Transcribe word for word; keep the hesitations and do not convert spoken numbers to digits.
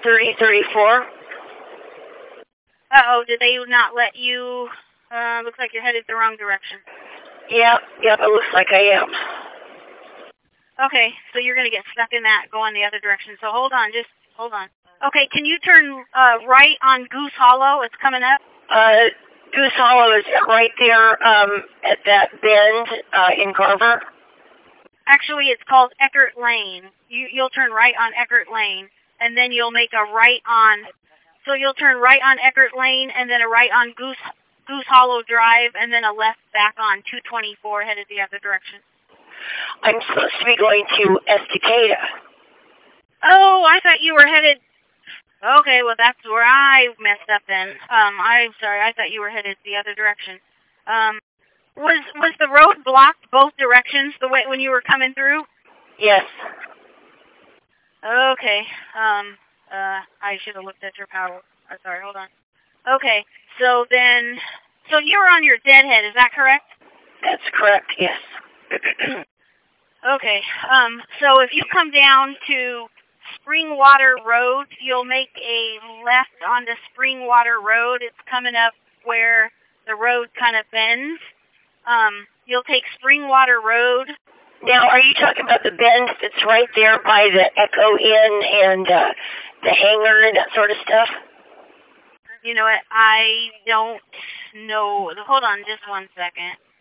thirty thirty-four. Uh-oh, did they not let you? Uh, looks like you're headed the wrong direction. Yep, yep, it looks like I am. Okay, so you're going to get stuck in that, go in the other direction. So hold on, just hold on. Okay, can you turn uh, right on Goose Hollow? It's coming up. Uh, Goose Hollow is right there um, at that bend uh, in Carver. Actually, it's called Eckert Lane. You, you'll turn right on Eckert Lane, and then you'll make a right on. So you'll turn right on Eckert Lane, and then a right on Goose Goose Hollow Drive, and then a left back on two twenty-four, headed the other direction. I'm supposed to be going to Estacada. Oh, I thought you were headed. Okay, well that's where I messed up then. Um, I'm sorry. I thought you were headed the other direction. Um, was was the road blocked both directions the way when you were coming through? Yes. Okay. Um. Uh. I should have looked at your power. I'm sorry. Hold on. Okay. So then, so you're on your deadhead. Is that correct? That's correct. Yes. Okay. Um. So if you come down to Springwater Road, you'll make a left onto Springwater Road. It's coming up where the road kind of bends. Um. You'll take Springwater Road. Now, are you talking about the bend that's right there by the Echo Inn and uh, the hangar and that sort of stuff? You know what? I don't know. Hold on just one second.